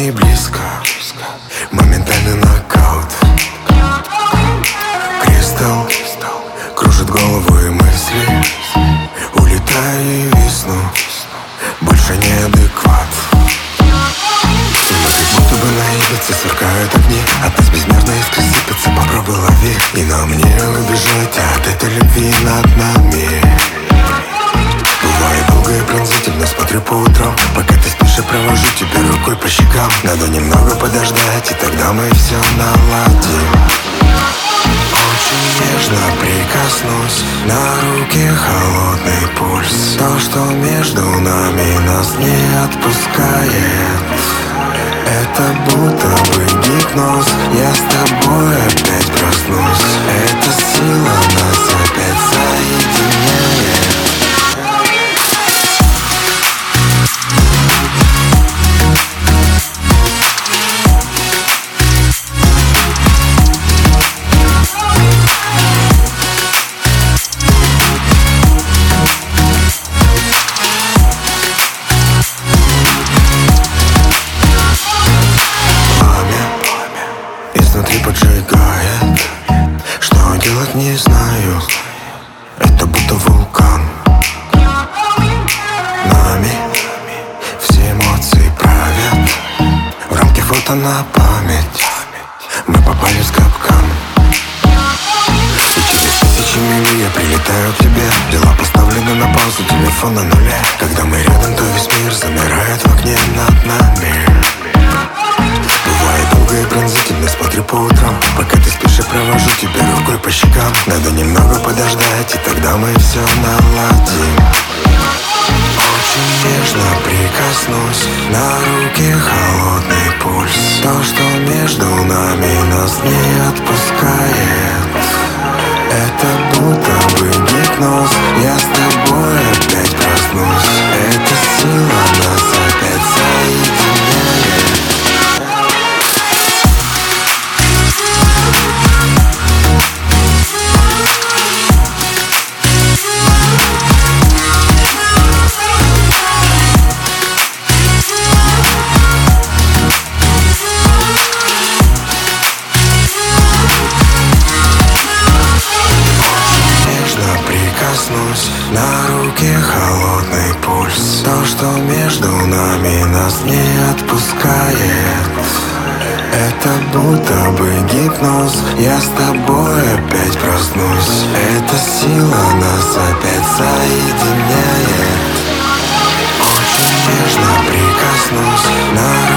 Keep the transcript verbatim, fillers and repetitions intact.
и близко, моментальный нокаут. Кристалл кружит голову и мысли. Улетаю и висну, больше неадекват. Мы как будто бы на ибице, сверкают огни. От нас безмерно искры сыпятся, попробуй лови. И нам не убежать от этой любви над нами. Бывает долго и пронзительно, смотрю по утрам. Пока ты спишь, я провожу тебя рукой по щекам. Надо немного подождать, и тогда мы все наладим. Очень нежно прикоснусь, на руки холодный пульс. То, что между нами нас не отпускает, это будто бы гипноз. Я с тобой опять проснусь. Эта сила нас опять соединяет. Изнутри поджигает. Что делать, не знаю. Это будто вулкан. Нами все эмоции правят. В рамке фото на память. Мы попали в капкан. И через тысячи миль я прилетаю к тебе. Дела поставлены на паузу, телефон на нуле. Когда мы рядом, то весь мир замирает в окне над нами. Бывает долго и пронзительно, смотрю по утрам. Пока ты спишь, я провожу тебя рукой по щекам. Надо немного подождать, и тогда мы все наладим. Очень нежно прикоснусь, на руки холодный пульс. То, что между нами нас не отпускает, это будто бы гипноз. Я с тобой опять проснусь. Эта сила нас опять соединяет. На руки холодный пульс. То, что между нами нас не отпускает, это будто бы гипноз. Я с тобой опять проснусь. Эта сила нас опять соединяет. Очень нежно прикоснусь, на